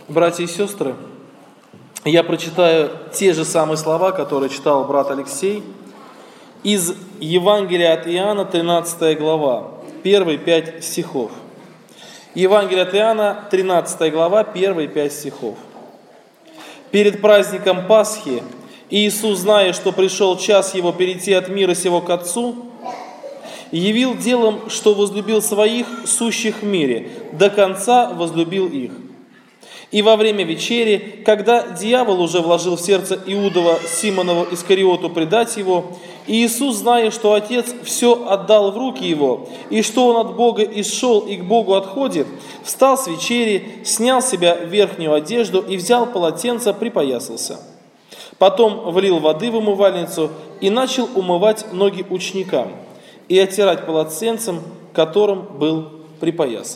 Братья и сестры, я прочитаю те же самые слова, которые читал брат Алексей, из Евангелия от Иоанна, 13 глава, первые 5 стихов. Евангелие от Иоанна, 13 глава, первые 5 стихов. «Перед праздником Пасхи Иисус, зная, что пришел час Его перейти от мира сего к Отцу, явил делом, что возлюбил своих, сущих в мире, до конца возлюбил их. И во время вечери, когда дьявол уже вложил в сердце Иудова Симонова Искариоту предать его, Иисус, зная, что Отец все отдал в руки его, и что он от Бога исшел и к Богу отходит, встал с вечери, снял с себя верхнюю одежду и взял полотенце, припоясался. Потом влил воды в умывальницу и начал умывать ноги ученикам и оттирать полотенцем, которым был припоясан».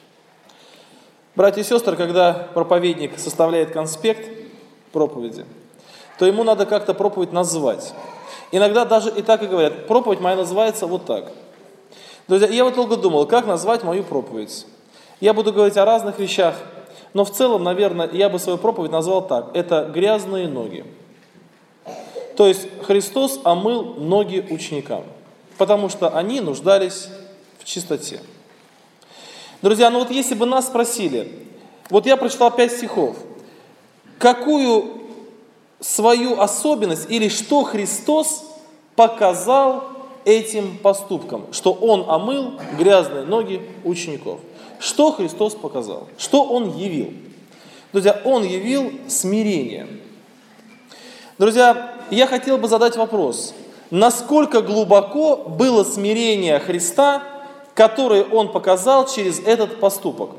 Братья и сестры, когда проповедник составляет конспект проповеди, то ему надо как-то проповедь назвать. Иногда даже и так и говорят: проповедь моя называется вот так. Друзья, я вот долго думал, как назвать мою проповедь. Я буду говорить о разных вещах, но в целом, наверное, я бы свою проповедь назвал так: это грязные ноги. То есть Христос омыл ноги ученикам, потому что они нуждались в чистоте. Друзья, ну вот если бы нас спросили, вот я прочитал 5 стихов, какую свою особенность или что Христос показал этим поступком, что Он омыл грязные ноги учеников. Что Христос показал? Что Он явил? Друзья, Он явил смирение. Друзья, я хотел бы задать вопрос, насколько глубоко было смирение Христа, который Он показал через этот поступок.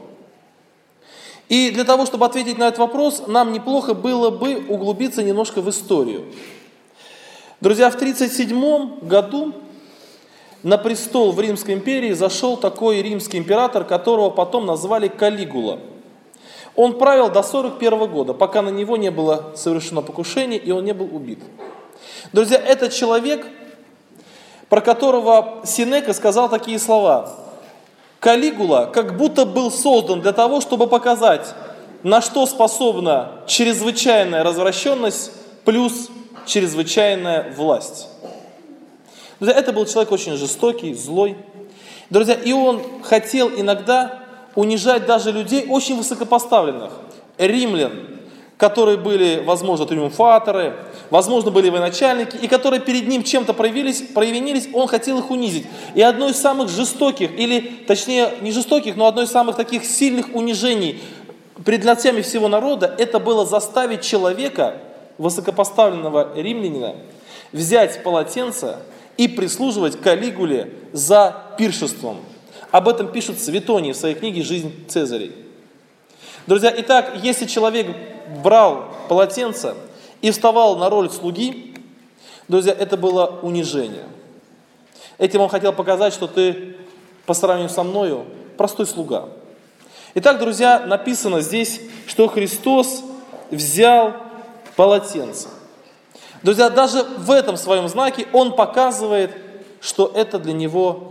И для того, чтобы ответить на этот вопрос, нам неплохо было бы углубиться немножко в историю. Друзья, в 1937 году на престол в Римской империи зашел такой римский император, которого потом назвали Калигула. Он правил до 1941 года, пока на него не было совершено покушение и он не был убит. Друзья, этот человек, про которого Сенека сказал такие слова: Калигула как будто был создан для того, чтобы показать, на что способна чрезвычайная развращенность плюс чрезвычайная власть. Друзья, это был человек очень жестокий, злой. Друзья, и он хотел иногда унижать даже людей очень высокопоставленных, римлян, которые были, возможно, триумфаторы, возможно, были военачальники, и которые перед ним чем-то провинились, он хотел их унизить. И одно из самых жестоких, или точнее не жестоких, но одно из самых таких сильных унижений пред лицами всего народа, это было заставить человека, высокопоставленного римлянина, взять полотенце и прислуживать Калигуле за пиршеством. Об этом пишет Светоний в своей книге «Жизнь Цезарей». Друзья, итак, если человек брал полотенце и вставал на роль слуги, друзья, это было унижение. Этим он хотел показать, что ты по сравнению со мною простой слуга. Итак, друзья, написано здесь, что Христос взял полотенце. Друзья, даже в этом своем знаке он показывает, что это для него,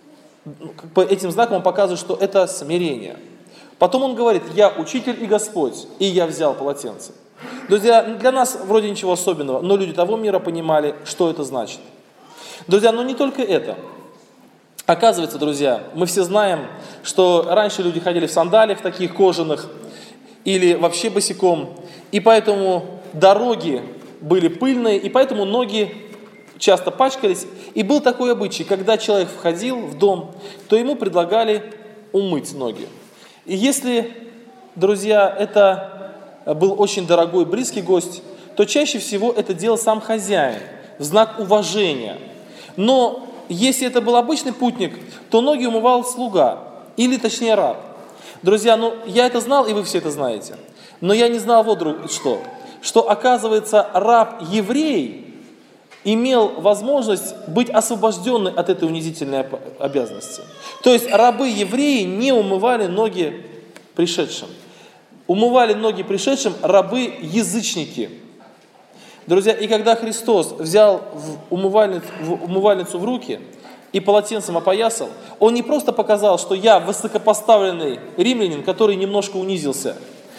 по этим знаком он показывает, что это смирение. Потом он говорит: я учитель и Господь, и я взял полотенце. Друзья, для нас вроде ничего особенного, но люди того мира понимали, что это значит. Друзья, но не только это. Оказывается, друзья, мы все знаем, что раньше люди ходили в сандалиях таких кожаных или вообще босиком, и поэтому дороги были пыльные, и поэтому ноги часто пачкались. И был такой обычай, когда человек входил в дом, то ему предлагали умыть ноги. И если, друзья, это был очень дорогой, близкий гость, то чаще всего это делал сам хозяин в знак уважения. Но если это был обычный путник, то ноги умывал слуга, или точнее раб. Друзья, ну я это знал, и вы все это знаете. Но я не знал вот что оказывается раб-еврей имел возможность быть освобожденным от этой унизительной обязанности. То есть рабы-евреи не умывали ноги пришедшим. Умывали ноги пришедшим рабы-язычники. Друзья, и когда Христос взял умывальницу в руки и полотенцем опоясал, Он не просто показал, что я высокопоставленный римлянин, который немножко унизился,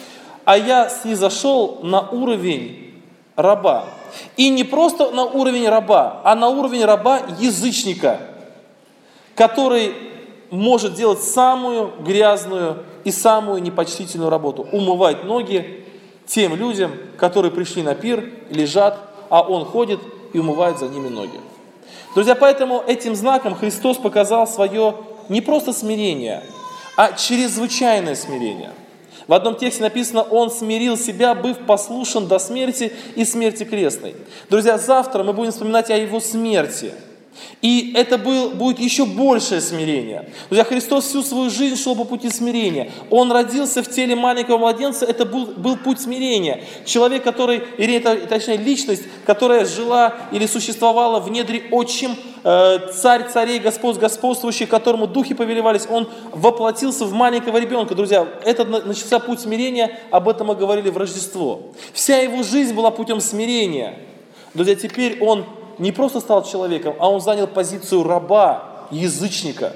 а я снизошел на уровень раба. И не просто на уровень раба, а на уровень раба-язычника, который может делать самую грязную и самую непочтительную работу. Умывать ноги тем людям, которые пришли на пир, лежат, а он ходит и умывает за ними ноги. Друзья, поэтому этим знаком Христос показал свое не просто смирение, а чрезвычайное смирение. В одном тексте написано: «Он смирил себя, быв послушен до смерти и смерти крестной». Друзья, завтра мы будем вспоминать о Его смерти. И это будет еще большее смирение. Друзья, Христос всю свою жизнь шел по пути смирения. Он родился в теле маленького младенца, это был путь смирения. Человек, точнее личность, которая жила или существовала в недре отчим, царь царей, Господь господствующий, которому духи повелевались, он воплотился в маленького ребенка. Друзья, это начался путь смирения, об этом мы говорили в Рождество. Вся его жизнь была путем смирения. Друзья, теперь он не просто стал человеком, а он занял позицию раба, язычника.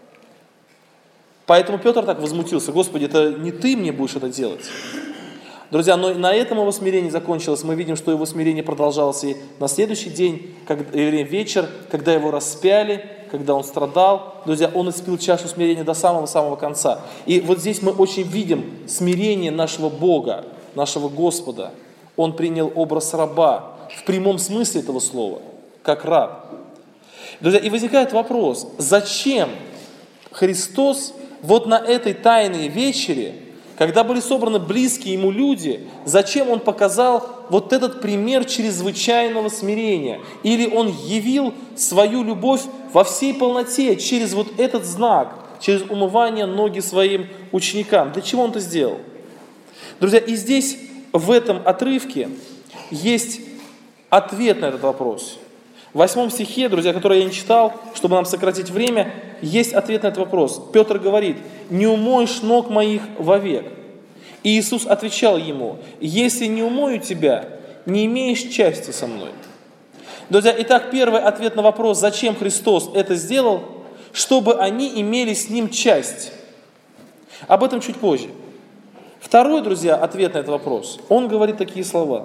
Поэтому Петр так возмутился: «Господи, это не ты мне будешь это делать». Друзья, но на этом его смирение закончилось. Мы видим, что его смирение продолжалось и на следующий день, вечер, когда его распяли, когда он страдал. Друзья, он испил чашу смирения до самого-самого конца. И вот здесь мы очень видим смирение нашего Бога, нашего Господа. Он принял образ раба в прямом смысле этого слова, как раб. Друзья, и возникает вопрос: зачем Христос вот на этой тайной вечере, когда были собраны близкие ему люди, зачем Он показал вот этот пример чрезвычайного смирения? Или Он явил свою любовь во всей полноте через вот этот знак, через умывание ноги своим ученикам? Для чего Он это сделал? Друзья, и здесь, в этом отрывке, есть ответ на этот вопрос. В 8 стихе, друзья, который я не читал, чтобы нам сократить время, есть ответ на этот вопрос. Петр говорит: «Не умоешь ног моих вовек». И Иисус отвечал ему: «Если не умою тебя, не имеешь части со мной». Друзья, итак, первый ответ на вопрос, зачем Христос это сделал: чтобы они имели с Ним часть. Об этом чуть позже. Второй, друзья, ответ на этот вопрос. Он говорит такие слова.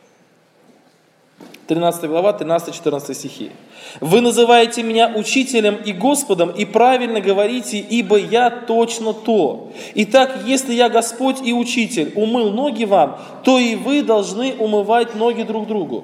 13 глава, 13-14 стихи. «Вы называете меня учителем и Господом, и правильно говорите, ибо я точно то. Итак, если я Господь и Учитель умыл ноги вам, то и вы должны умывать ноги друг другу».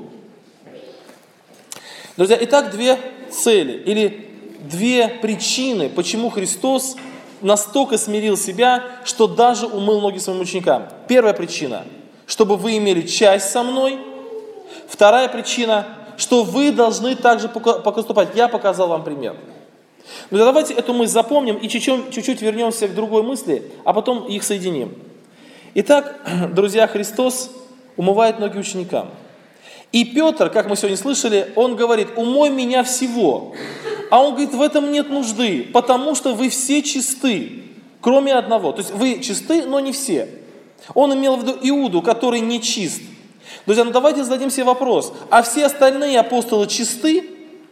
Друзья, итак, две цели или две причины, почему Христос настолько смирил себя, что даже умыл ноги своим ученикам. Первая причина: чтобы вы имели часть со мной. Вторая причина, что вы должны также поступать. Я показал вам пример. Но давайте эту мысль запомним и чуть-чуть вернемся к другой мысли, а потом их соединим. Итак, друзья, Христос умывает ноги ученикам. И Петр, как мы сегодня слышали, он говорит: «Умой меня всего». А он говорит: в этом нет нужды, потому что вы все чисты, кроме одного. То есть вы чисты, но не все. Он имел в виду Иуду, который не чист. Друзья, давайте зададим себе вопрос: а все остальные апостолы чисты?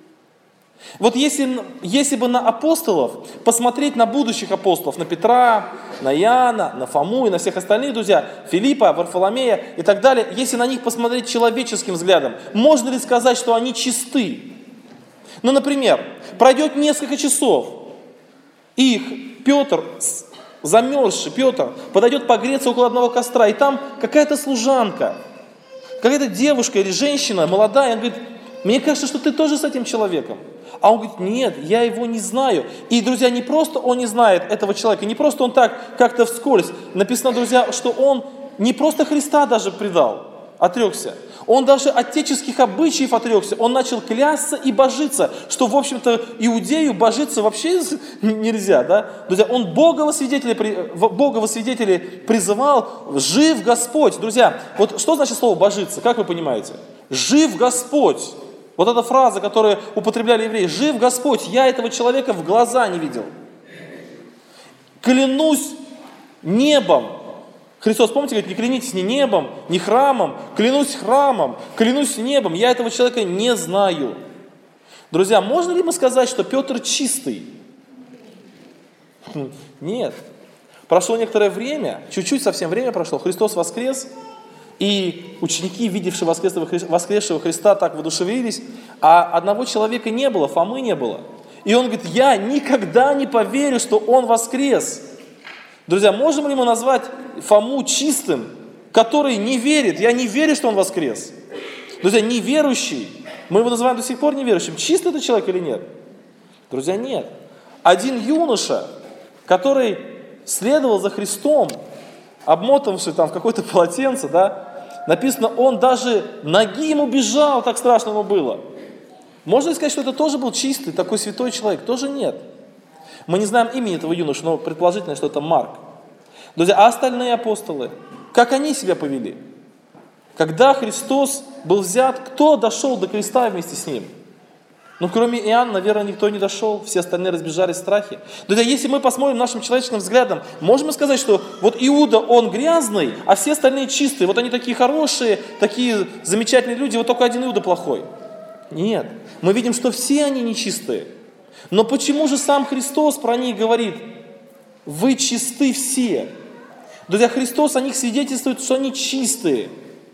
Вот если бы на апостолов посмотреть, на будущих апостолов, на Петра, на Иоанна, на Фому и на всех остальных, друзья, Филиппа, Варфоломея и так далее, если на них посмотреть человеческим взглядом, можно ли сказать, что они чисты? Ну, например, пройдет несколько часов, и Петр, замерзший Петр, подойдет погреться около одного костра, и там какая-то служанка, какая-то девушка или женщина молодая, он говорит: мне кажется, что ты тоже с этим человеком. А он говорит: нет, я его не знаю. И, друзья, не просто он не знает этого человека, не просто он так как-то вскользь. Написано, друзья, что он не просто Христа даже предал, отрекся. Он даже от отеческих обычаев отрекся. Он начал клясться и божиться, что, в общем-то, иудею божиться вообще нельзя. Да? Друзья, он Бога во свидетели призывал: «Жив Господь». Друзья, вот что значит слово «божиться», как вы понимаете? «Жив Господь». Вот эта фраза, которую употребляли евреи: «Жив Господь». Я этого человека в глаза не видел. «Клянусь небом». Христос, помните, говорит: не клянитесь ни небом, ни храмом, клянусь храмом, клянусь небом, я этого человека не знаю. Друзья, можно ли мы сказать, что Петр чистый? Нет. Прошло некоторое время, чуть-чуть совсем время прошло, Христос воскрес, и ученики, видевшие воскресшего Христа, так воодушевились, а одного человека не было, Фомы не было. И он говорит, я никогда не поверю, что он воскрес. Друзья, можем ли мы назвать Фому чистым, который не верит? Я не верю, что он воскрес. Друзья, неверующий, мы его называем до сих пор неверующим. Чистый это человек или нет? Друзья, нет. Один юноша, который следовал за Христом, обмотавший там в какое-то полотенце, да, написано, он даже ноги ему бежал, так страшно ему было. Можно ли сказать, что это тоже был чистый, такой святой человек? Тоже нет. Мы не знаем имени этого юноши, но предположительно, что это Марк. Друзья, а остальные апостолы, как они себя повели? Когда Христос был взят, кто дошел до креста вместе с ним? Ну, кроме Иоанна, наверное, никто не дошел, все остальные разбежались в страхе. Друзья, если мы посмотрим нашим человеческим взглядом, можем сказать, что вот Иуда, он грязный, а все остальные чистые. Вот они такие хорошие, такие замечательные люди, вот только один Иуда плохой. Нет, мы видим, что все они нечистые. Но почему же сам Христос про них говорит, вы чисты все? Друзья, Христос о них свидетельствует, что они чистые.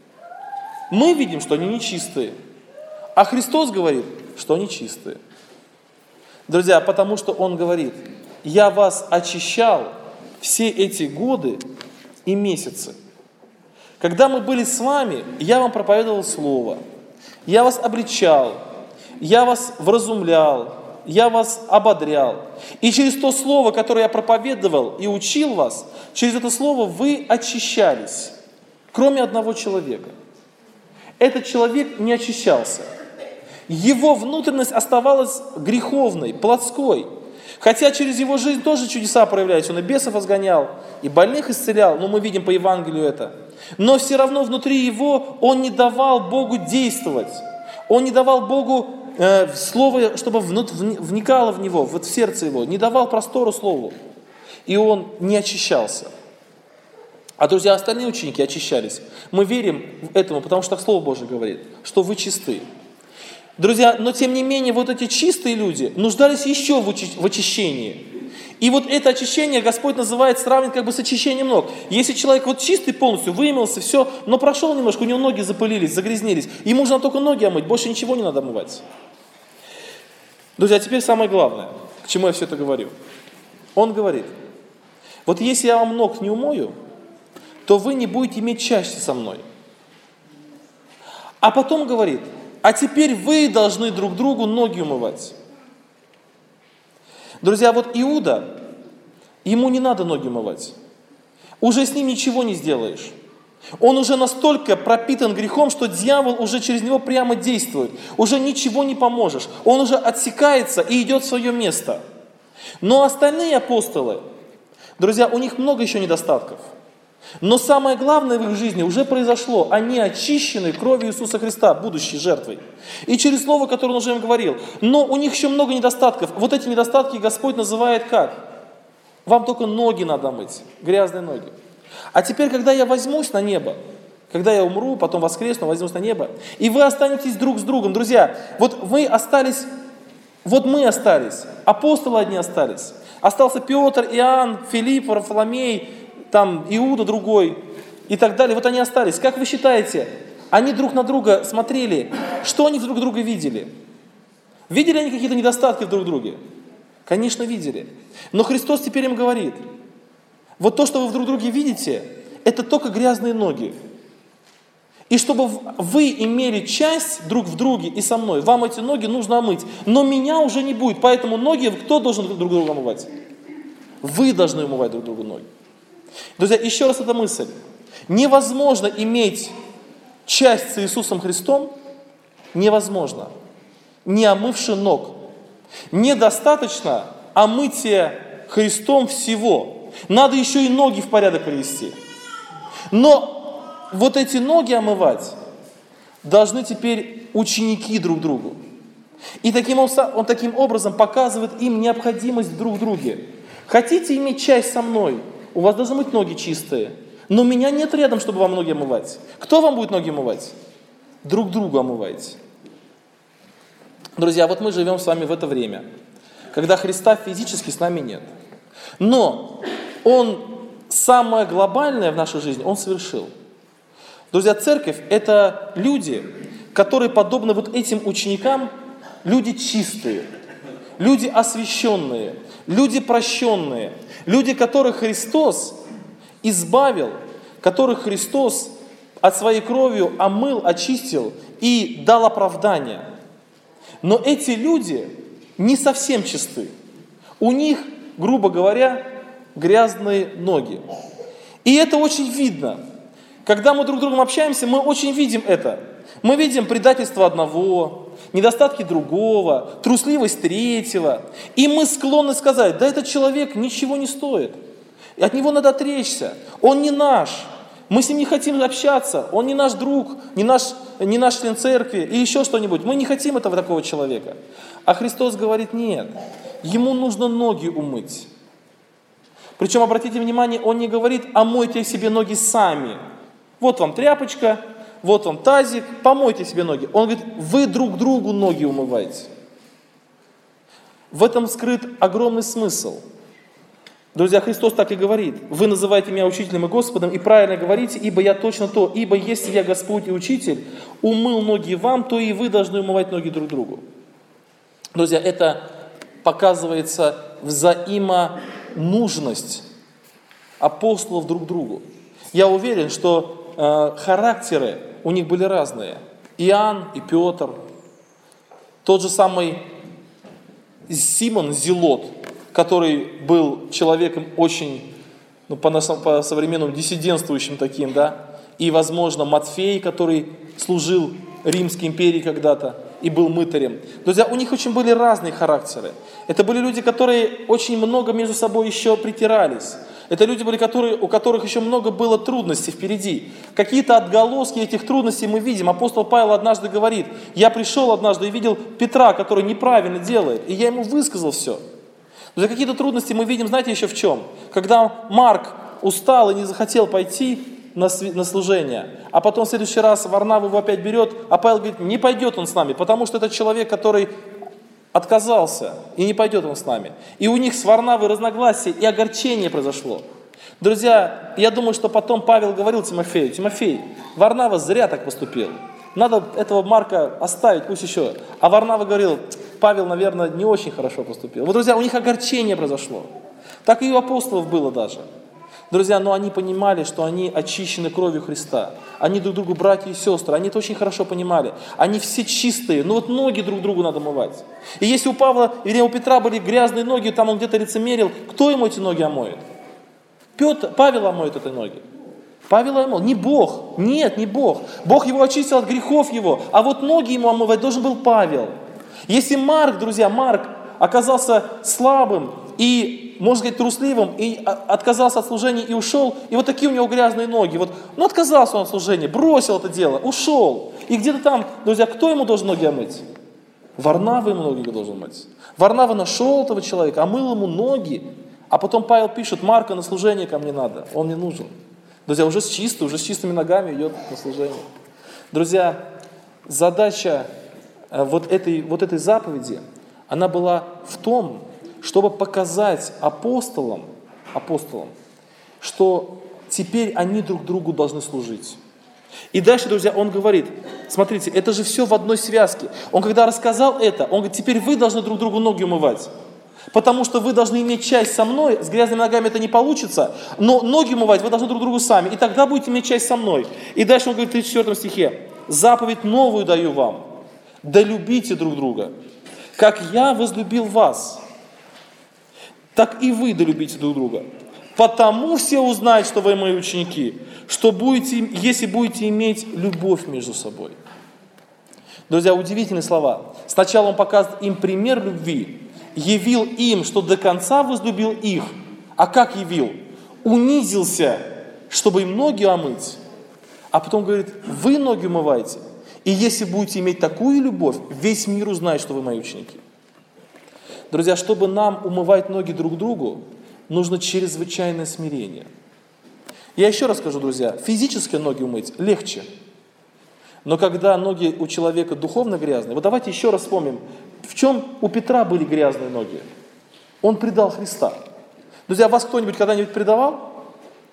Мы видим, что они нечистые. А Христос говорит, что они чистые. Друзья, потому что Он говорит, я вас очищал все эти годы и месяцы. Когда мы были с вами, я вам проповедовал Слово, я вас обличал, я вас вразумлял, я вас ободрял. И через то Слово, которое я проповедовал и учил вас, через это Слово вы очищались, кроме одного человека. Этот человек не очищался. Его внутренность оставалась греховной, плотской. Хотя через его жизнь тоже чудеса проявлялись. Он и бесов изгонял, и больных исцелял. Но мы видим по Евангелию это. Но все равно внутри его он не давал Богу действовать. Он не давал Богу Слово, чтобы вникало в него, в сердце его. Не давал простору Слову. И он не очищался. А, друзья, остальные ученики очищались. Мы верим этому, потому что так Слово Божие говорит, что вы чисты. Друзья, но тем не менее, вот эти чистые люди нуждались еще в очищении. И вот это очищение Господь называет, сравнивает как бы с очищением ног. Если человек вот чистый полностью, вымылся, все, но прошел немножко, у него ноги запылились, загрязнились, ему нужно только ноги омыть, больше ничего не надо омывать. Друзья, теперь самое главное, к чему я все это говорю. Он говорит, вот если я вам ног не умою, то вы не будете иметь счастья со мной. А потом говорит, а теперь вы должны друг другу ноги умывать. Друзья, вот Иуда, ему не надо ноги умывать. Уже с ним ничего не сделаешь. Он уже настолько пропитан грехом, что дьявол уже через него прямо действует. Уже ничего не поможешь. Он уже отсекается и идет в свое место. Но остальные апостолы, друзья, у них много еще недостатков. Но самое главное в их жизни уже произошло. Они очищены кровью Иисуса Христа, будущей жертвой. И через слово, которое он уже им говорил. Но у них еще много недостатков. Вот эти недостатки Господь называет как? Вам только ноги надо мыть, грязные ноги. А теперь, когда я возьмусь на небо, когда я умру, потом воскресну, возьмусь на небо, и вы останетесь друг с другом. Друзья, вот мы остались, апостолы одни остались. Остался Петр, Иоанн, Филипп, Варфоломей, там Иуда другой и так далее. Вот они остались. Как вы считаете, они друг на друга смотрели, что они друг друга видели? Видели они какие-то недостатки в друг друге? Конечно, видели. Но Христос теперь им говорит, вот то, что вы в друг друге видите, это только грязные ноги. И чтобы вы имели часть друг в друге и со мной, вам эти ноги нужно омыть. Но меня уже не будет, поэтому ноги кто должен друг друга омывать? Вы должны умывать друг другу ноги. Друзья, еще раз эта мысль. Невозможно иметь часть с Иисусом Христом, невозможно, не омывши ног. Недостаточно омытия Христом всего. Надо еще и ноги в порядок привести. Но вот эти ноги омывать должны теперь ученики друг другу. И он таким образом показывает им необходимость друг в друге. Хотите иметь часть со мной? У вас должны быть ноги чистые. Но меня нет рядом, чтобы вам ноги омывать. Кто вам будет ноги омывать? Друг другу омывайте. Друзья, вот мы живем с вами в это время, когда Христа физически с нами нет. Но Он самое глобальное в нашей жизни Он совершил. Друзья, церковь – это люди, которые подобны вот этим ученикам, люди чистые, люди освященные, люди прощенные, люди, которых Христос избавил, которых Христос от своей кровью омыл, очистил и дал оправдание. Но эти люди не совсем чисты. У них, грубо говоря, грязные ноги. И это очень видно. Когда мы друг с другом общаемся, мы очень видим это. Мы видим предательство одного, недостатки другого, трусливость третьего. И мы склонны сказать: да этот человек ничего не стоит. И от него надо отречься. Он не наш. Мы с ним не хотим общаться. Он не наш друг, не наш член церкви или еще что-нибудь. Мы не хотим этого такого человека. А Христос говорит: нет, ему нужно ноги умыть. Причем, обратите внимание, Он не говорит: омойте себе ноги сами. Вот вам тряпочка, вот вам тазик, помойте себе ноги. Он говорит: вы друг другу ноги умываете. В этом скрыт огромный смысл. Друзья, Христос так и говорит: вы называете меня учителем и Господом, и правильно говорите, ибо я точно то. Ибо если я Господь и Учитель, умыл ноги вам, то и вы должны умывать ноги друг другу. Друзья, это показывается взаимонужность апостолов друг другу. Я уверен, что характеры у них были разные. Иоанн и Петр, тот же самый Симон Зелот, который был человеком очень, по современному, диссидентствующим таким, да, и, возможно, Матфей, который служил Римской империи когда-то и был мытарем. Друзья, у них очень были разные характеры. Это были люди, которые очень много между собой еще притирались. Это люди были, у которых еще много было трудностей впереди. Какие-то отголоски этих трудностей мы видим. Апостол Павел однажды говорит: я пришел однажды и видел Петра, который неправильно делает, и я ему высказал все. За какие-то трудности мы видим, знаете, еще в чем? Когда Марк устал и не захотел пойти на служение, а потом в следующий раз Варнава его опять берет, а Павел говорит: не пойдет он с нами, потому что это человек, который отказался, и не пойдет он с нами. И у них с Варнавой разногласия и огорчение произошло. Друзья, я думаю, что потом Павел говорил Тимофею: Тимофей, Варнава зря так поступил. Надо этого Марка оставить, пусть еще. А Варнава говорил: Павел, наверное, не очень хорошо поступил. Вот, друзья, у них огорчение произошло. Так и у апостолов было даже. Друзья, но они понимали, что они очищены кровью Христа. Они друг другу братья и сестры. Они это очень хорошо понимали. Они все чистые. Но вот ноги друг другу надо мывать. И если у Павла или у Петра были грязные ноги, там он где-то лицемерил, кто ему эти ноги омоет? Павел омоет эти ноги. Павел омыл. Не Бог. Нет, не Бог. Бог его очистил от грехов его. А вот ноги ему омывать должен был Павел. Если Марк, друзья, оказался слабым и, можно сказать, трусливым, и отказался от служения и ушел, и вот такие у него грязные ноги. Отказался он от служения, бросил это дело, ушел. И где-то там, друзья, кто ему должен ноги омыть? Варнава ему ноги должен мыть. Варнава нашел этого человека, омыл ему ноги, а потом Павел пишет: Марка на служение ко мне надо, он мне нужен. Друзья, уже с чистыми ногами идет на служение. Друзья, задача вот этой заповеди, она была в том, чтобы показать апостолам, что теперь они друг другу должны служить. И дальше, друзья, он говорит: смотрите, это же все в одной связке. Он когда рассказал это, он говорит: теперь вы должны друг другу ноги умывать. Потому что вы должны иметь часть со мной, с грязными ногами это не получится, но ноги умывать вы должны друг другу сами, и тогда будете иметь часть со мной. И дальше он говорит в 34 стихе: заповедь новую даю вам, да любите друг друга, как я возлюбил вас, так и вы долюбите друг друга. Потому все узнают, что вы мои ученики, если будете иметь любовь между собой. Друзья, удивительные слова. Сначала он показывает им пример любви, явил им, что до конца возлюбил их. А как явил? Унизился, чтобы им ноги омыть. А потом говорит: вы ноги умываете. И если будете иметь такую любовь, весь мир узнает, что вы мои ученики. Друзья, чтобы нам умывать ноги друг другу, нужно чрезвычайное смирение. Я еще раз скажу, друзья, физически ноги умыть легче. Но когда ноги у человека духовно грязные, вот давайте еще раз вспомним, в чем у Петра были грязные ноги. Он предал Христа. Друзья, вас кто-нибудь когда-нибудь предавал?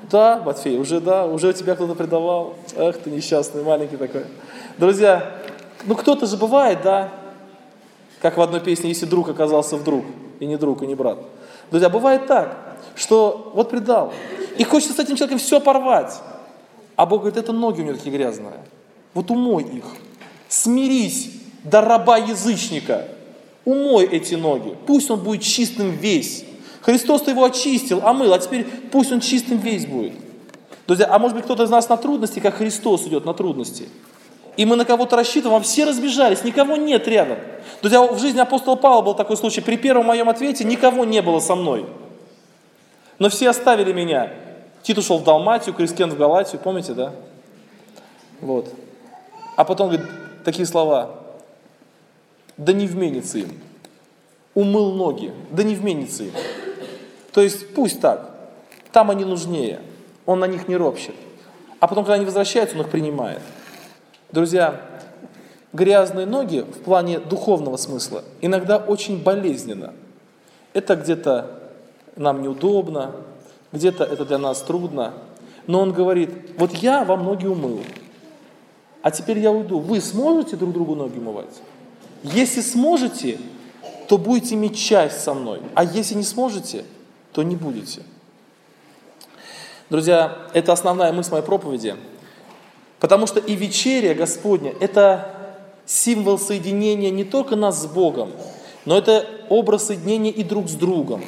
Да, Матфей, уже тебя кто-то предавал. Эх, ты несчастный, маленький такой. Друзья, кто-то же бывает, да? Как в одной песне, если друг оказался вдруг, и не друг, и не брат. Друзья, бывает так, что вот предал. И хочется с этим человеком все порвать. А Бог говорит, это ноги у него такие грязные. Вот умой их. Смирись до раба язычника. Умой эти ноги. Пусть он будет чистым весь. Христос-то его очистил, омыл, а теперь пусть он чистым весь будет. Друзья, а может быть кто-то из нас на трудности, как Христос идет на трудности. И мы на кого-то рассчитываем, а все разбежались, никого нет рядом. Друзья, в жизни апостола Павла был такой случай. При первом моем ответе никого не было со мной. Но все оставили меня. Тит ушел в Далматию, Крескен в Галатию, помните, да? Вот. А потом говорит такие слова. Да не вменится им. Умыл ноги, да не вменится им. То есть пусть так. Там они нужнее. Он на них не ропщет. А потом, когда они возвращаются, он их принимает. Друзья, грязные ноги в плане духовного смысла иногда очень болезненно. Это где-то нам неудобно, где-то это для нас трудно. Но он говорит, вот я вам ноги умыл, а теперь я уйду. Вы сможете друг другу ноги умывать? Если сможете, то будете иметь часть со мной. А если не сможете, то не будете. Друзья, это основная мысль моей проповеди. Потому что и вечеря Господня – это символ соединения не только нас с Богом, но это образ соединения и друг с другом.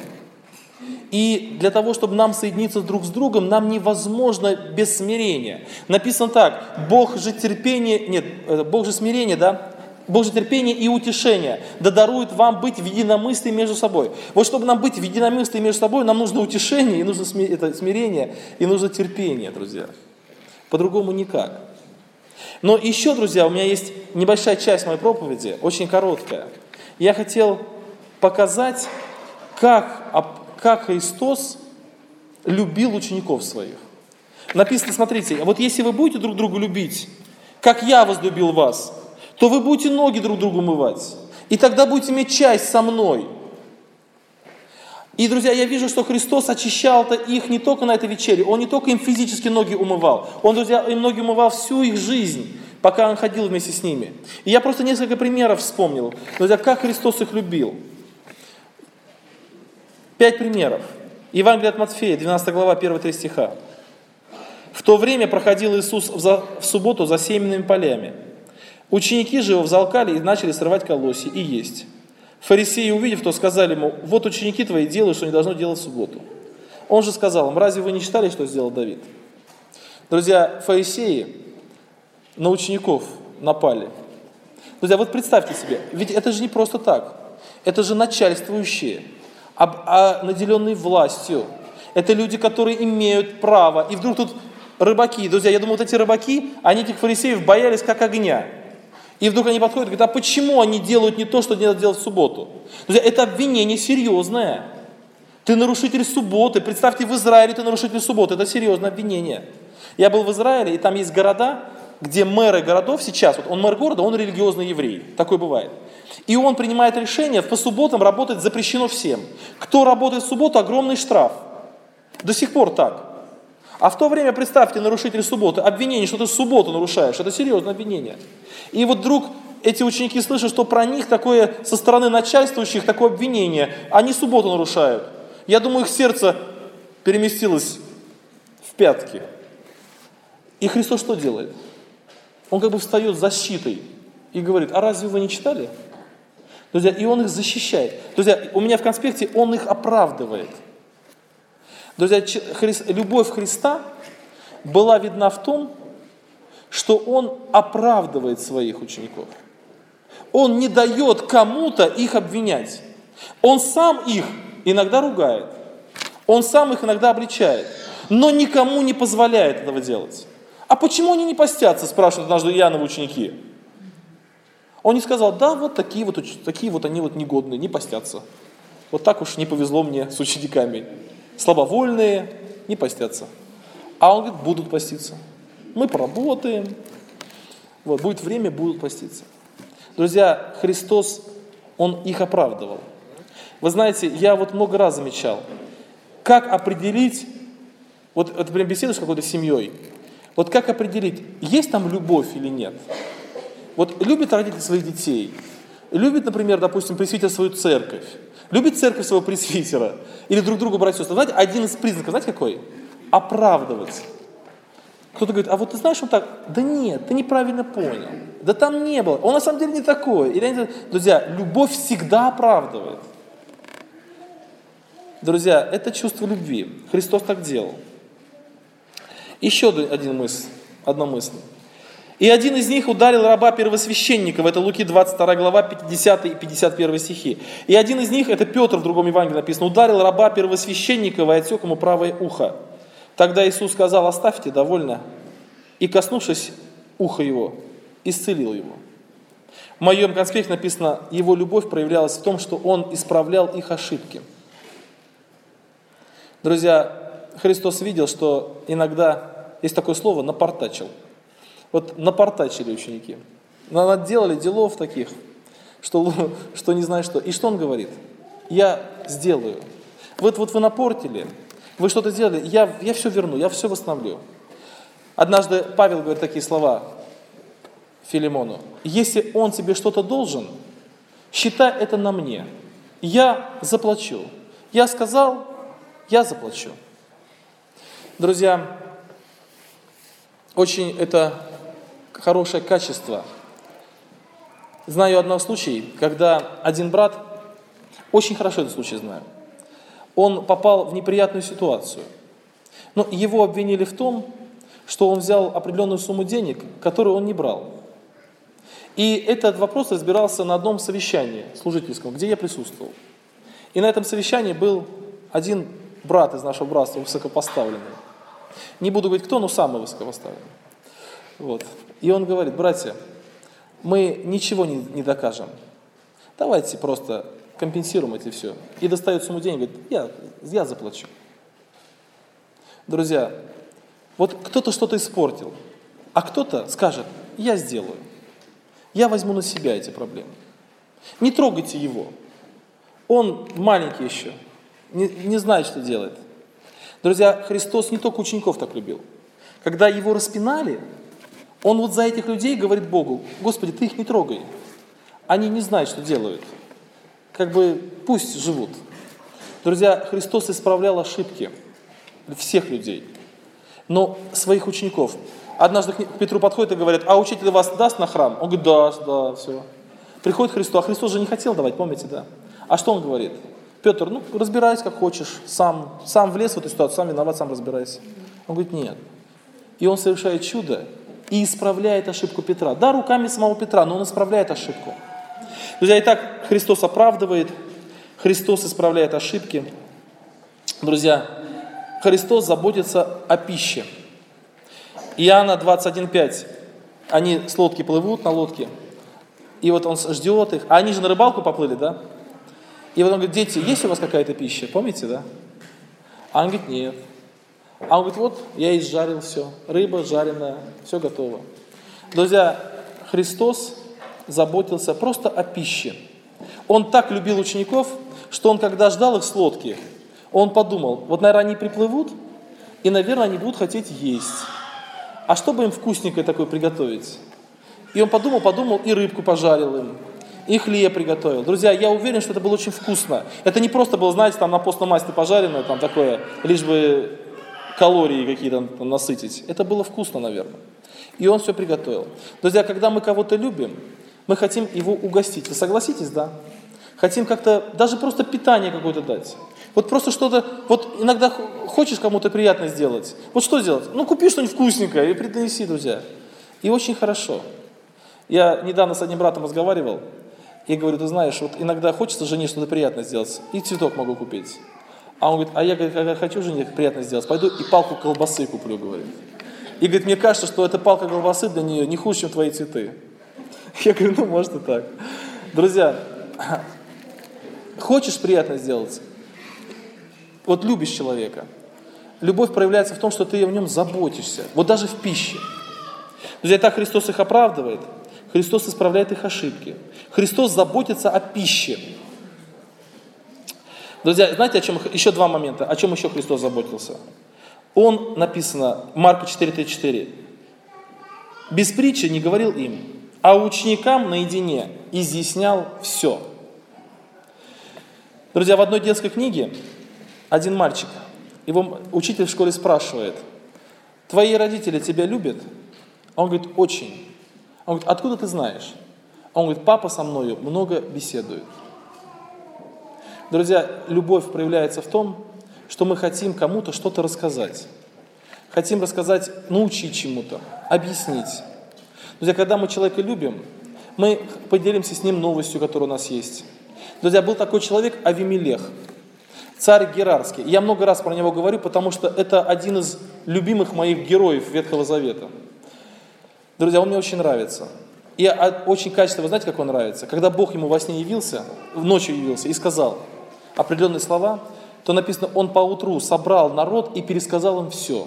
И для того, чтобы нам соединиться друг с другом, нам невозможно без смирения. Написано так, Бог же смирение, да? Бог же терпение и утешение, да дарует вам быть в единомыслии между собой. Вот чтобы нам быть в единомыслии между собой, нам нужно утешение, и нужно смирение, и нужно терпение, друзья. По-другому никак. Но еще, друзья, у меня есть небольшая часть моей проповеди, очень короткая. Я хотел показать, как Христос любил учеников своих. Написано, смотрите, вот если вы будете друг друга любить, как я возлюбил вас, то вы будете ноги друг другу мывать. И тогда будете иметь часть со мной. И, друзья, я вижу, что Христос очищал-то их не только на этой вечере. Он не только им физически ноги умывал. Он, друзья, им ноги умывал всю их жизнь, пока Он ходил вместе с ними. И я просто несколько примеров вспомнил. Друзья, как Христос их любил. 5 примеров. Евангелие от Матфея, 12 глава, 1-3 стиха. В то время проходил Иисус в субботу за семенными полями. Ученики же его взалкали и начали срывать колосья и есть. Фарисеи, увидев то, сказали ему, вот ученики твои делают, что не должно делать в субботу. Он же сказал им, разве вы не читали, что сделал Давид? Друзья, фарисеи на учеников напали. Друзья, вот представьте себе, ведь это же не просто так. Это же начальствующие, наделенные властью. Это люди, которые имеют право. И вдруг тут рыбаки. Друзья, я думаю, вот эти рыбаки, они этих фарисеев боялись как огня. И вдруг они подходят и говорят, а почему они делают не то, что надо делать в субботу? Друзья, это обвинение серьезное. Ты нарушитель субботы. Представьте, в Израиле ты нарушитель субботы. Это серьезное обвинение. Я был в Израиле, и там есть города, где мэры городов сейчас, вот он мэр города, он религиозный еврей. Такое бывает. И он принимает решение, по субботам работать запрещено всем. Кто работает в субботу, огромный штраф. До сих пор так. А в то время, представьте, нарушитель субботы, обвинение, что ты субботу нарушаешь, это серьезное обвинение. И вот вдруг эти ученики слышат, что про них такое со стороны начальствующих, такое обвинение, они субботу нарушают. Я думаю, их сердце переместилось в пятки. И Христос что делает? Он как бы встает с защитой и говорит, а разве вы не читали? Друзья, и он их защищает. Друзья, у меня в конспекте он их оправдывает. Друзья, любовь Христа была видна в том, что Он оправдывает своих учеников. Он не дает кому-то их обвинять. Он сам их иногда ругает. Он сам их иногда обличает. Но никому не позволяет этого делать. А почему они не постятся, спрашивают однажды Иоанновы ученики. Он не сказал, да, вот такие вот они вот негодные, не постятся. Вот так уж не повезло мне с учениками. Слабовольные, не постятся. А он говорит, будут поститься. Мы поработаем. Вот, будет время, будут поститься. Друзья, Христос, Он их оправдывал. Вы знаете, я вот много раз замечал, как определить Вот это прям беседуешь с какой-то семьей. Вот как определить, есть там любовь или нет? Вот любят родители своих детей, любит, например, допустим, пресвитер свою церковь, любит церковь своего пресвитера, или друг другу братья и сестры. Знаете, один из признаков, знаете какой? Оправдывать. Кто-то говорит, а вот ты знаешь, он так, да нет, ты неправильно понял, да там не было, он на самом деле не такой. Друзья, любовь всегда оправдывает. Друзья, это чувство любви. Христос так делал. Еще одна мысль. И один из них ударил раба первосвященникова, это Луки 22 глава, 50 и 51 стихи. И один из них, это Петр в другом Евангелии написано, ударил раба первосвященникова и отсек ему правое ухо. Тогда Иисус сказал, оставьте, довольно, и, коснувшись уха его, исцелил его. В моем конспекте написано, его любовь проявлялась в том, что он исправлял их ошибки. Друзья, Христос видел, что иногда, есть такое слово, напортачил. Вот напортачили ученики. Наделали делов таких, что не знаю что. И что он говорит? Я сделаю. Вот вы напортили, вы что-то сделали, я все верну, я все восстановлю. Однажды Павел говорит такие слова Филимону. Если он тебе что-то должен, считай это на мне. Я заплачу. Я сказал, я заплачу. Друзья, очень это хорошее качество. Знаю один случай, когда один брат, очень хорошо этот случай знаю, он попал в неприятную ситуацию. Но его обвинили в том, что он взял определенную сумму денег, которую он не брал. И этот вопрос разбирался на одном совещании служительском, где я присутствовал. И на этом совещании был один брат из нашего братства, высокопоставленный. Не буду говорить кто, но самый высокопоставленный. Вот. И он говорит, братья, мы ничего не докажем. Давайте просто компенсируем это все. И достает сумму денег, говорит, я заплачу. Друзья, вот кто-то что-то испортил, а кто-то скажет, я сделаю. Я возьму на себя эти проблемы. Не трогайте его. Он маленький еще, не знает, что делает. Друзья, Христос не только учеников так любил. Когда его распинали, он вот за этих людей говорит Богу, Господи, ты их не трогай. Они не знают, что делают. Пусть живут. Друзья, Христос исправлял ошибки всех людей, но своих учеников. Однажды к Петру подходит и говорят, а учитель вас даст на храм? Он говорит, да, все. Приходит Христос, а Христос же не хотел давать, помните, да? А что он говорит? Петр, разбирайся как хочешь, сам влез в эту ситуацию, сам виноват, сам разбирайся. Он говорит, нет. И он совершает чудо и исправляет ошибку Петра. Да, руками самого Петра, но он исправляет ошибку. Друзья, итак, Христос оправдывает, Христос исправляет ошибки. Друзья, Христос заботится о пище. Иоанна 21:5. Они с лодки плывут на лодке, и вот он ждет их. А они же на рыбалку поплыли, да? И вот он говорит, дети, есть у вас какая-то пища? Помните, да? А он говорит, нет. А он говорит, вот, я изжарил все. Рыба жареная, все готово. Друзья, Христос заботился просто о пище. Он так любил учеников, что он, когда ждал их с лодки, он подумал, вот, наверное, они приплывут, и, наверное, они будут хотеть есть. А что бы им вкусненькое такое приготовить? И он подумал, и рыбку пожарил им, и хлеб приготовил. Друзья, я уверен, что это было очень вкусно. Это не просто было, знаете, там на постном масле пожаренное, там такое, лишь бы калории какие-то насытить. Это было вкусно, наверное. И он все приготовил. Друзья, когда мы кого-то любим, мы хотим его угостить. Вы согласитесь, да? Хотим как-то, даже просто питание какое-то дать. Вот просто что-то, вот иногда хочешь кому-то приятно сделать. Вот что сделать? Купи что-нибудь вкусненькое и принеси, друзья. И очень хорошо. Я недавно с одним братом разговаривал, и говорю, ты знаешь, вот иногда хочется жене что-то приятное сделать, и цветок могу купить. А он говорит, а я, когда хочу жене приятно сделать, пойду и палку колбасы куплю, говорит. И говорит, мне кажется, что эта палка колбасы для нее не хуже, чем твои цветы. Я говорю, может и так. Друзья, хочешь приятно сделать? Вот любишь человека. Любовь проявляется в том, что ты о нем заботишься. Вот даже в пище. Друзья, так Христос их оправдывает. Христос исправляет их ошибки. Христос заботится о пище. Друзья, знаете, о чем еще два момента? О чем еще Христос заботился? Он, написано, Марка 4:34, без притчи не говорил им, а ученикам наедине изъяснял все. Друзья, в одной детской книге один мальчик, его учитель в школе спрашивает: твои родители тебя любят? Он говорит: очень. Он говорит: откуда ты знаешь? Он говорит: папа со мною много беседует. Друзья, любовь проявляется в том, что мы хотим кому-то что-то рассказать. Хотим рассказать, научить чему-то, объяснить. Друзья, когда мы человека любим, мы поделимся с ним новостью, которая у нас есть. Друзья, был такой человек Авимелех, царь Герарский. Я много раз про него говорю, потому что это один из любимых моих героев Ветхого Завета. Друзья, он мне очень нравится. И очень качественно, вы знаете, как он нравится? Когда Бог ему во сне явился, ночью явился и сказал определенные слова, то написано, он поутру собрал народ и пересказал им все.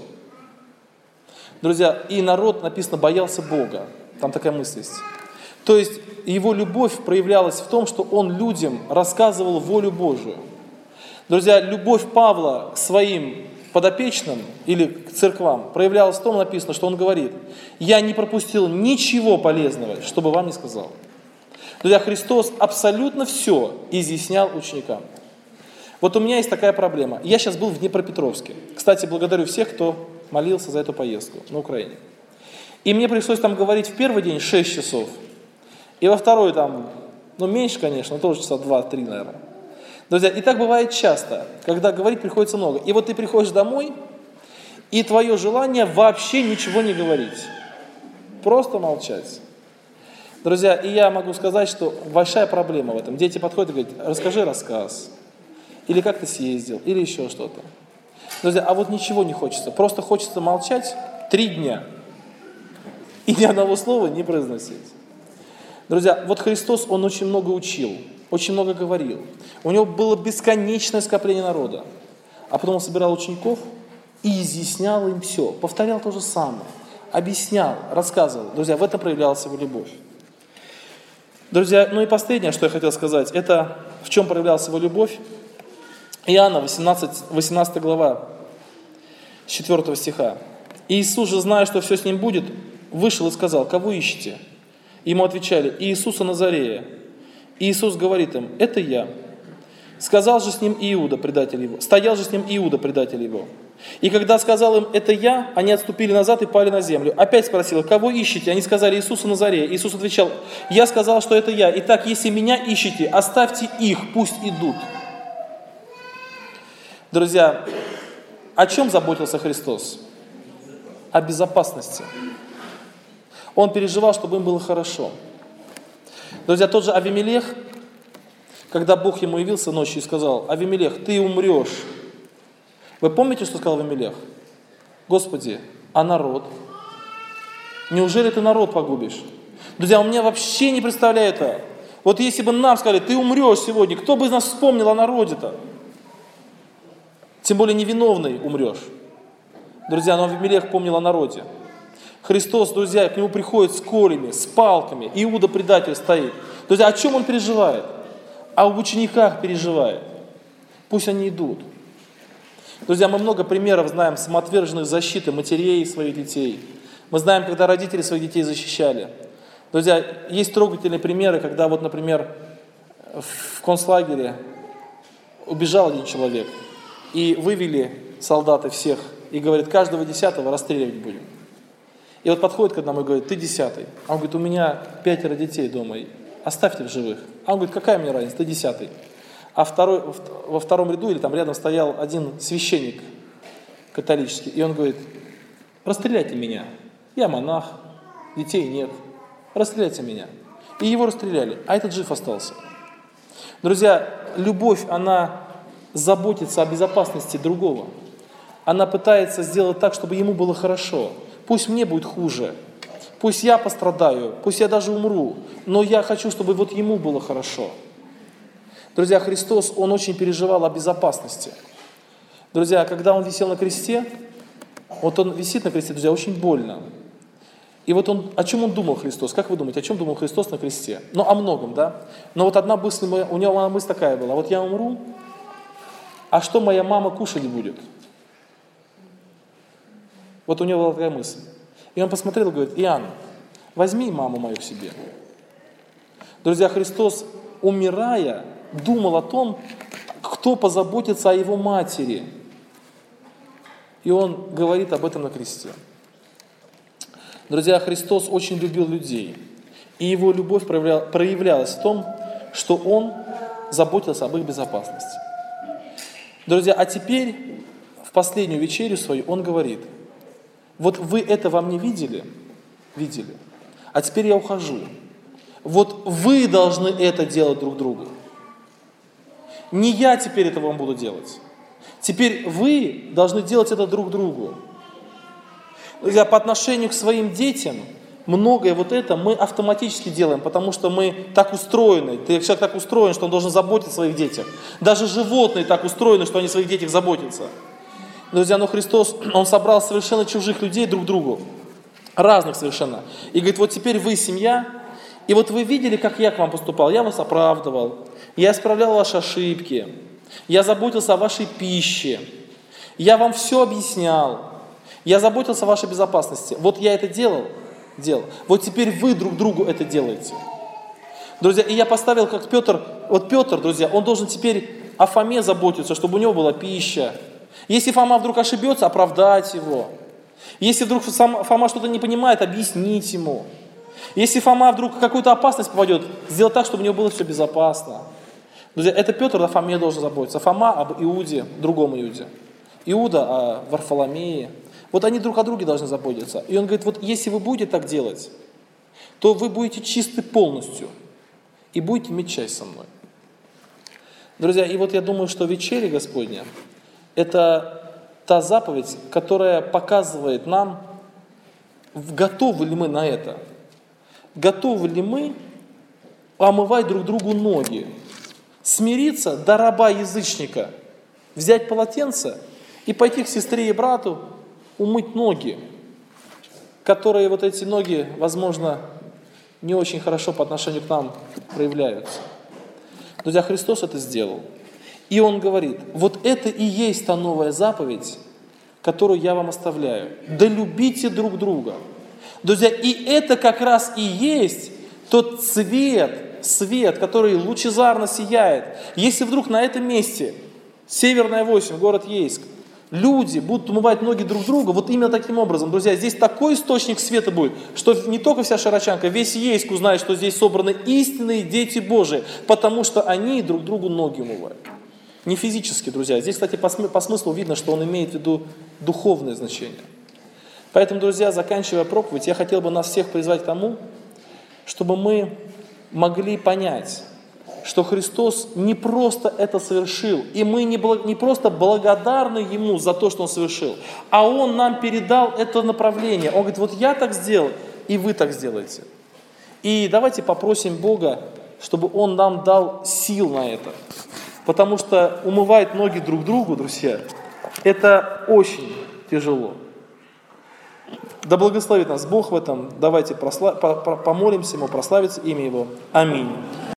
Друзья, и народ, написано, боялся Бога. Там такая мысль есть. То есть его любовь проявлялась в том, что он людям рассказывал волю Божию. Друзья, любовь Павла к своим подопечным или к церквам проявлялась в том, написано, что он говорит: я не пропустил ничего полезного, чтобы вам не сказал. Друзья, Христос абсолютно все изъяснял ученикам. Вот у меня есть такая проблема. Я сейчас был в Днепропетровске. Кстати, благодарю всех, кто молился за эту поездку на Украине. И мне пришлось там говорить в первый день 6 часов. И во второй там, меньше, конечно, тоже часа 2-3, наверное. Друзья, и так бывает часто, когда говорить приходится много. И вот ты приходишь домой, и твое желание вообще ничего не говорить. Просто молчать. Друзья, и я могу сказать, что большая проблема в этом. Дети подходят и говорят: расскажи рассказ. Или как ты съездил, или еще что-то. Друзья, а вот ничего не хочется. Просто хочется молчать 3 дня. И ни одного слова не произносить. Друзья, вот Христос, Он очень много учил, очень много говорил. У Него было бесконечное скопление народа. А потом Он собирал учеников и изъяснял им все. Повторял то же самое. Объяснял, рассказывал. Друзья, в этом проявлялась Его любовь. Друзья, и последнее, что я хотел сказать, это в чем проявлялась Его любовь. Иоанна 18 глава, с 4 стиха. Иисус же, зная, что все с ним будет, вышел и сказал: кого ищете? Ему отвечали: Иисуса Назарея. Иисус говорит им: это я. Стоял же с ним Иуда, предатель его. И когда сказал им: это я, они отступили назад и пали на землю. Опять спросил: кого ищете? Они сказали: Иисуса Назарея. Иисус отвечал: я сказал, что это я. Итак, если меня ищете, оставьте их, пусть идут. Друзья, о чем заботился Христос? О безопасности. Он переживал, чтобы им было хорошо. Друзья, тот же Авимелех, когда Бог ему явился ночью и сказал: Авимелех, ты умрешь. Вы помните, что сказал Авимелех? Господи, а народ? Неужели ты народ погубишь? Друзья, у меня вообще не представляет это. Вот если бы нам сказали: ты умрешь сегодня, кто бы из нас вспомнил о народе-то? Тем более невиновный умрешь. Друзья, но Авимелех помнил о народе. Христос, друзья, к нему приходит с колями, с палками. Иуда предатель стоит. Друзья, о чем он переживает? Об учениках переживает. Пусть они идут. Друзья, мы много примеров знаем самоотверженных защиты матерей своих детей. Мы знаем, когда родители своих детей защищали. Друзья, есть трогательные примеры, когда вот, например, в концлагере убежал один человек. И вывели солдаты всех. И говорит: каждого 10-го расстреливать будем. И вот подходит к одному и говорит: ты 10-й. А он говорит: у меня 5 детей дома, оставьте в живых. А он говорит: какая мне разница, ты 10-й. А во втором ряду или там рядом стоял один священник католический. И он говорит: расстреляйте меня. Я монах, детей нет. Расстреляйте меня. И его расстреляли, а этот жив остался. Друзья, любовь, она заботится о безопасности другого. Она пытается сделать так, чтобы ему было хорошо. Пусть мне будет хуже, пусть я пострадаю, пусть я даже умру, но я хочу, чтобы вот ему было хорошо. Друзья, Христос, Он очень переживал о безопасности. Друзья, когда Он висел на кресте, вот Он висит на кресте, друзья, очень больно. И вот о чем Он думал, Христос? Как вы думаете, о чем думал Христос на кресте? О многом, да? Но вот одна мысль, у Него одна мысль такая была: вот я умру, а что моя мама кушать будет? Вот у него была такая мысль. И он посмотрел и говорит: Иоанн, возьми маму мою к себе. Друзья, Христос, умирая, думал о том, кто позаботится о его матери. И он говорит об этом на кресте. Друзья, Христос очень любил людей. И его любовь проявлялась в том, что он заботился об их безопасности. Друзья, а теперь в последнюю вечерю свою он говорит: вот вы это во мне видели, а теперь я ухожу. Вот вы должны это делать друг другу. Не я теперь это вам буду делать. Теперь вы должны делать это друг другу. Друзья, по отношению к своим детям, многое вот это мы автоматически делаем, потому что мы так устроены. Человек так устроен, что он должен заботиться о своих детях. Даже животные так устроены, что они о своих детях заботятся. Друзья, но Христос, Он собрал совершенно чужих людей друг к другу. Разных совершенно. И говорит: вот теперь вы семья, и вот вы видели, как я к вам поступал. Я вас оправдывал, я исправлял ваши ошибки, я заботился о вашей пище, я вам все объяснял, я заботился о вашей безопасности. Вот я это делал. Вот теперь вы друг другу это делаете. Друзья, и я поставил, как Петр, вот Петр, друзья, он должен теперь о Фоме заботиться, чтобы у него была пища. Если Фома вдруг ошибется, оправдать его. Если вдруг Фома что-то не понимает, объяснить ему. Если Фома вдруг в какую-то опасность попадет, сделать так, чтобы у него было все безопасно. Друзья, это Петр о Фоме должен заботиться. Фома об Иуде, другом Иуде. Иуда о Варфоломее. Вот они друг о друге должны заботиться. И он говорит: вот если вы будете так делать, то вы будете чисты полностью и будете иметь часть со мной. Друзья, и вот я думаю, что вечеря Господня – это та заповедь, которая показывает нам, готовы ли мы на это. Готовы ли мы омывать друг другу ноги, смириться до раба-язычника, взять полотенце и пойти к сестре и брату, умыть ноги, которые вот эти ноги, возможно, не очень хорошо по отношению к нам проявляются. Друзья, Христос это сделал. И Он говорит: вот это и есть та новая заповедь, которую я вам оставляю. Да любите друг друга. Друзья, и это как раз и есть тот свет, который лучезарно сияет. Если вдруг на этом месте, Северная 8, город Ейск, люди будут умывать ноги друг друга, вот именно таким образом, друзья, здесь такой источник света будет, что не только вся Шарочанка, весь Ейск узнает, что здесь собраны истинные дети Божии, потому что они друг другу ноги умывают. Не физически, друзья. Здесь, кстати, по смыслу видно, что он имеет в виду духовное значение. Поэтому, друзья, заканчивая проповедь, я хотел бы нас всех призвать к тому, чтобы мы могли понять, что Христос не просто это совершил, и мы не просто благодарны Ему за то, что Он совершил, а Он нам передал это направление. Он говорит: вот я так сделал, и вы так сделаете. И давайте попросим Бога, чтобы Он нам дал сил на это. Потому что умывать ноги друг другу, друзья, это очень тяжело. Да благословит нас Бог в этом. Давайте помолимся Ему, прославится имя Его. Аминь.